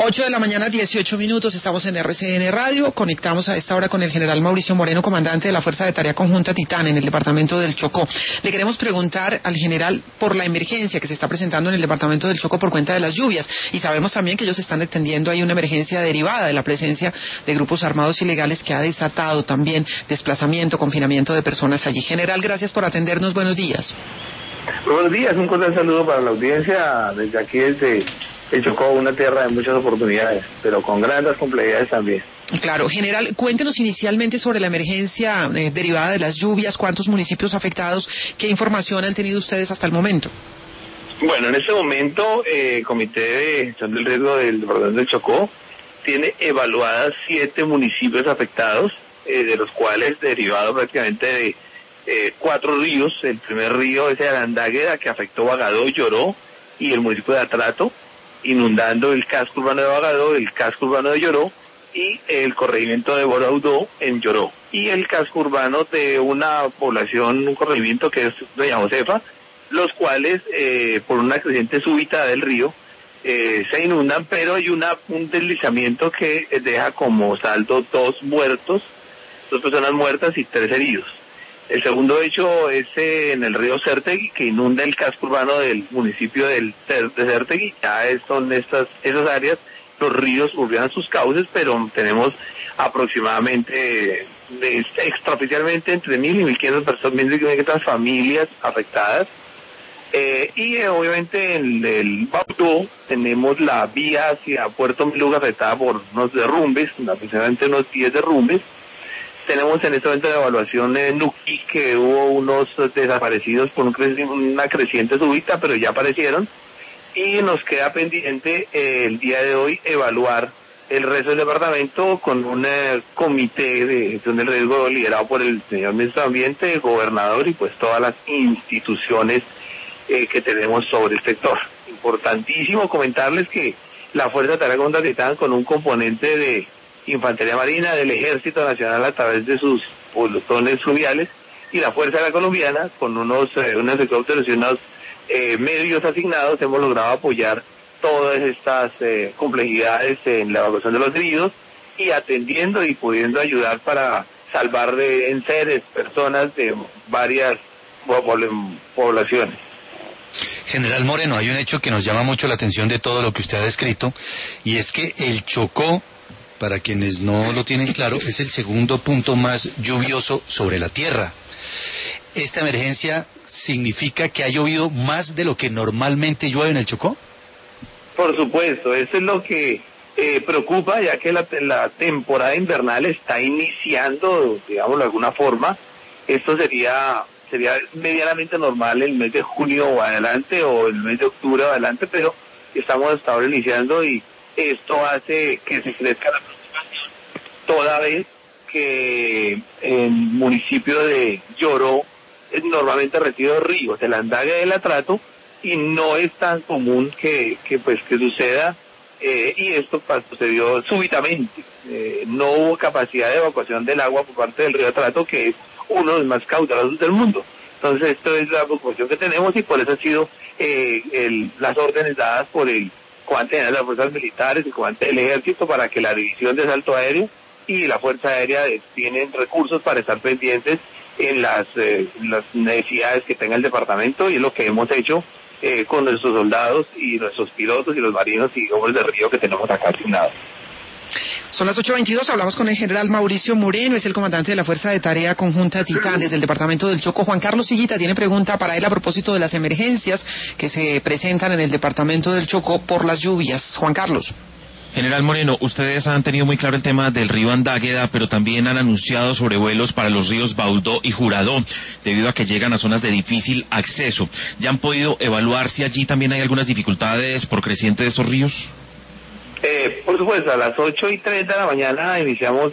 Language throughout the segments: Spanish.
8 de la mañana, 18 minutos, estamos en RCN Radio, conectamos a esta hora con el general Mauricio Moreno, comandante de la Fuerza de Tarea Conjunta Titán en el departamento del Chocó. Le queremos preguntar al general por la emergencia que se está presentando en el departamento del Chocó por cuenta de las lluvias, y sabemos también que ellos están atendiendo ahí una emergencia derivada de la presencia de grupos armados ilegales que ha desatado también desplazamiento, confinamiento de personas allí. General, gracias por atendernos, buenos días. Buenos días, un cordial saludo para la audiencia desde aquí, desde el Chocó, una tierra de muchas oportunidades, pero con grandes complejidades también. Claro, general, cuéntenos inicialmente sobre la emergencia derivada de las lluvias, cuántos municipios afectados, qué información han tenido ustedes hasta el momento. Bueno, en este momento, el Comité de Gestión del Riesgo del Departamento del Chocó tiene evaluadas 7 municipios afectados, de los cuales derivado prácticamente de 4 ríos. El primer río es el Arandágueda, que afectó Bagadó, Lloró y el municipio de Atrato, inundando el casco urbano de Bagadó, el casco urbano de Lloró y el corregimiento de Boraudó en Lloró. Y el casco urbano de una población, un corregimiento que es Doña Josefa, los cuales por una creciente súbita del río se inundan, pero hay un deslizamiento que deja como saldo 2 muertos, 2 personas muertas y 3 heridos. El segundo hecho es en el río Cértegui, que inunda el casco urbano del municipio de Cértegui. Ya son esas áreas, los ríos volvieron sus cauces, pero tenemos aproximadamente, extraoficialmente, entre 1.000 y 1.500 personas, 1.500 familias afectadas. Y obviamente en el Baudó tenemos la vía hacia Puerto Miluga afectada por unos derrumbes, aproximadamente unos 10 derrumbes. Tenemos en este momento de evaluación en Nuquí, que hubo unos desaparecidos por una creciente súbita, pero ya aparecieron. Y nos queda pendiente el día de hoy evaluar el resto del departamento con un comité de gestión del riesgo liderado por el señor ministro de Ambiente, el gobernador y pues todas las instituciones que tenemos sobre el sector. Importantísimo comentarles que la Fuerza de Tarea Conjunta Titán, con un componente de Infantería Marina del Ejército Nacional a través de sus pelotones fluviales, y la Fuerza Aérea Colombiana con unos helicópteros y unos medios asignados, hemos logrado apoyar todas estas complejidades en la evacuación de los heridos y atendiendo y pudiendo ayudar para salvar de enseres personas de varias poblaciones. General Moreno, hay un hecho que nos llama mucho la atención de todo lo que usted ha descrito, y es que el Chocó, para quienes no lo tienen claro, es el segundo punto más lluvioso sobre la Tierra. ¿Esta emergencia significa que ha llovido más de lo que normalmente llueve en el Chocó? Por supuesto, eso es lo que preocupa, ya que la temporada invernal está iniciando, digámoslo de alguna forma. Esto sería medianamente normal el mes de junio o adelante, o el mes de octubre o adelante, pero estamos hasta ahora iniciando, y esto hace que se crezca la preocupación, toda vez que en el municipio de Lloró normalmente recibe ríos, el Arandágueda y el Atrato, y no es tan común que suceda, y esto sucedió súbitamente. No hubo capacidad de evacuación del agua por parte del río Atrato, que es uno de los más caudalosos del mundo. Entonces esto es la preocupación que tenemos, y por eso han sido las órdenes dadas por el comandante general de las fuerzas militares, el comandante del ejército, para que la división de asalto aéreo y la fuerza aérea tienen recursos para estar pendientes en las necesidades que tenga el departamento, y es lo que hemos hecho con nuestros soldados y nuestros pilotos y los marinos y hombres de río que tenemos acá asignados. Son las 8:22, hablamos con el general Mauricio Moreno, es el comandante de la Fuerza de Tarea Conjunta Titán desde el departamento del Chocó. Juan Carlos Higuita tiene pregunta para él a propósito de las emergencias que se presentan en el departamento del Chocó por las lluvias. Juan Carlos. General Moreno, ustedes han tenido muy claro el tema del río Andágueda, pero también han anunciado sobrevuelos para los ríos Baudó y Juradó, debido a que llegan a zonas de difícil acceso. ¿Ya han podido evaluar si allí también hay algunas dificultades por creciente de estos ríos? Por supuesto, a las 8:30 de la mañana iniciamos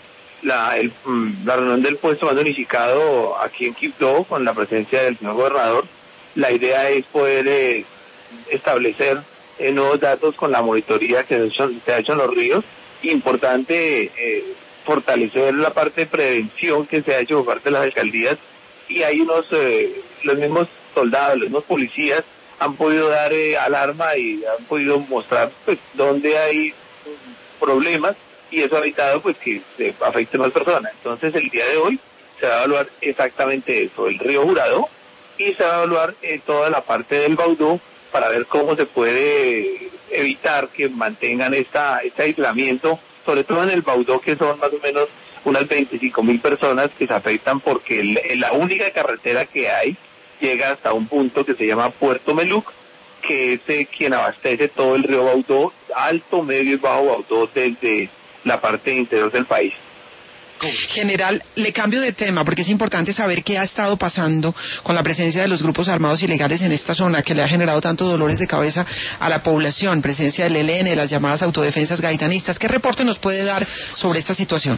la reunión del puesto más unificado aquí en Quibdó, con la presencia del señor gobernador. La idea es poder establecer nuevos datos con la monitoría que se ha hecho en los ríos. Importante fortalecer la parte de prevención que se ha hecho por parte de las alcaldías, y hay los mismos soldados, los mismos policías han podido dar alarma y han podido mostrar pues dónde hay problemas y eso ha evitado pues que se afecten más personas. Entonces el día de hoy se va a evaluar exactamente eso, el río Jurado, y se va a evaluar toda la parte del Baudó para ver cómo se puede evitar que mantengan este aislamiento, sobre todo en el Baudó, que son más o menos unas 25.000 personas que se afectan porque la única carretera que hay llega hasta un punto que se llama Puerto Meluc, que es quien abastece todo el río Baudó, alto, medio y bajo Baudó desde la parte interior del país. General, le cambio de tema porque es importante saber qué ha estado pasando con la presencia de los grupos armados ilegales en esta zona que le ha generado tantos dolores de cabeza a la población, presencia del ELN, las llamadas autodefensas gaitanistas. ¿Qué reporte nos puede dar sobre esta situación?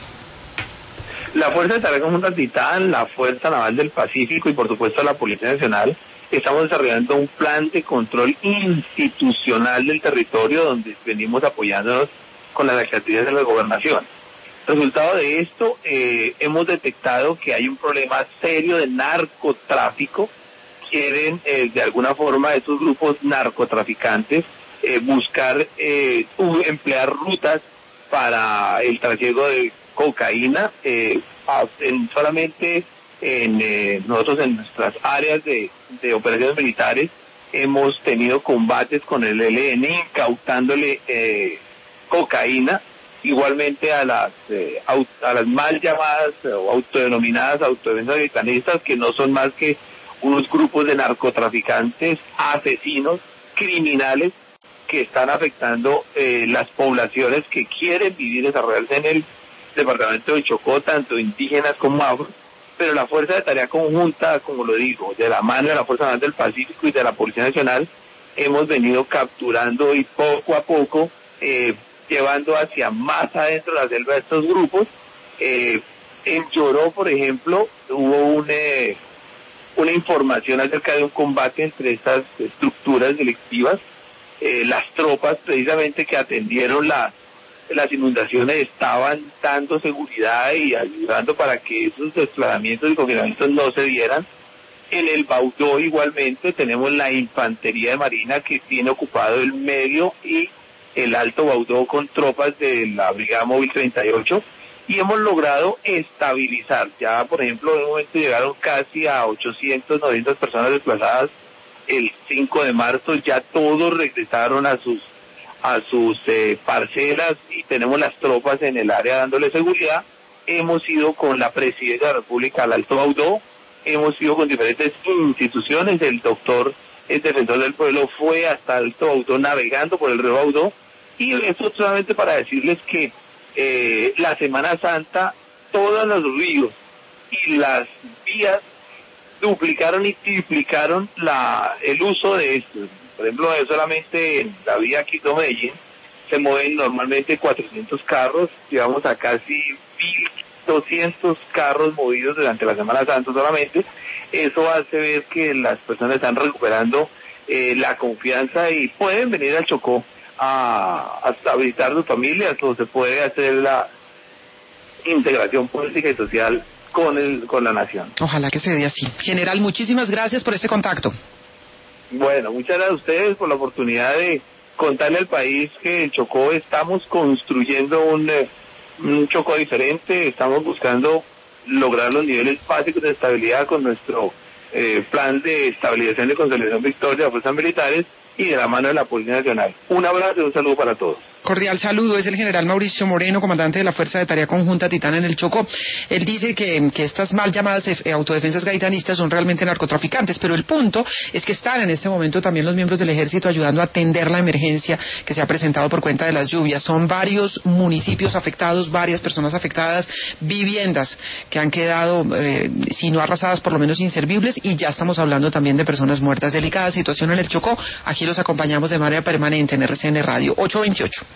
La Fuerza de Tarea Conjunta Titán, la Fuerza Naval del Pacífico y por supuesto la Policía Nacional estamos desarrollando un plan de control institucional del territorio donde venimos apoyándonos con las alcaldías de la gobernación. Resultado de esto, hemos detectado que hay un problema serio de narcotráfico. Quieren, de alguna forma, estos grupos narcotraficantes buscar emplear rutas para el trasiego de cocaína. Solamente nosotros en nuestras áreas de operaciones militares hemos tenido combates con el ELN incautándole cocaína. Igualmente a las mal llamadas o autodenominadas autodefensas gaitanistas, que no son más que unos grupos de narcotraficantes, asesinos, criminales, que están afectando las poblaciones que quieren vivir y desarrollarse en el departamento de Chocó, tanto indígenas como afro, pero la Fuerza de Tarea Conjunta, como lo digo, de la mano de la Fuerza Naval del Pacífico y de la Policía Nacional, hemos venido capturando y poco a poco llevando hacia más adentro de la selva de estos grupos. En Lloró, por ejemplo, hubo una información acerca de un combate entre estas estructuras delictivas. Las tropas precisamente que atendieron las inundaciones estaban dando seguridad y ayudando para que esos desplazamientos y confinamientos no se dieran. En el Baudó igualmente tenemos la Infantería de Marina que tiene ocupado el medio y el Alto Baudó con tropas de la Brigada Móvil 38 y hemos logrado estabilizar. Ya, por ejemplo, en un momento llegaron casi a 800, 900 personas desplazadas el 5 de marzo, ya todos regresaron a sus parcelas y tenemos las tropas en el área dándole seguridad. Hemos ido con la Presidencia de la República al Alto Baudó, hemos ido con diferentes instituciones, el doctor, el defensor del pueblo, fue hasta el Alto Baudó navegando por el río Baudó. Y esto solamente para decirles que la Semana Santa, todos los ríos y las vías duplicaron y triplicaron el uso de esto. Por ejemplo, solamente en la vía Quito-Medellín se mueven normalmente 400 carros, llevamos a casi 1.200 carros movidos durante la Semana Santa solamente. Eso hace ver que las personas están recuperando la confianza y pueden venir al Chocó a visitar sus familias, o se puede hacer la integración política y social con la nación. Ojalá que se dé así. General, muchísimas gracias por este contacto. Bueno, muchas gracias a ustedes por la oportunidad de contarle al país que en Chocó estamos construyendo un Chocó diferente, estamos buscando lograr los niveles básicos de estabilidad con nuestro plan de estabilización y consolidación victoria de las fuerzas militares y de la mano de la Policía Nacional. Un abrazo y un saludo para todos. Cordial saludo, es el general Mauricio Moreno, comandante de la Fuerza de Tarea Conjunta Titán en el Chocó. Él dice que estas mal llamadas autodefensas gaitanistas son realmente narcotraficantes, pero el punto es que están en este momento también los miembros del ejército ayudando a atender la emergencia que se ha presentado por cuenta de las lluvias. Son varios municipios afectados, varias personas afectadas, viviendas que han quedado, si no arrasadas, por lo menos inservibles, y ya estamos hablando también de personas muertas. Delicada situación en el Chocó. Aquí los acompañamos de manera permanente en RCN Radio 828.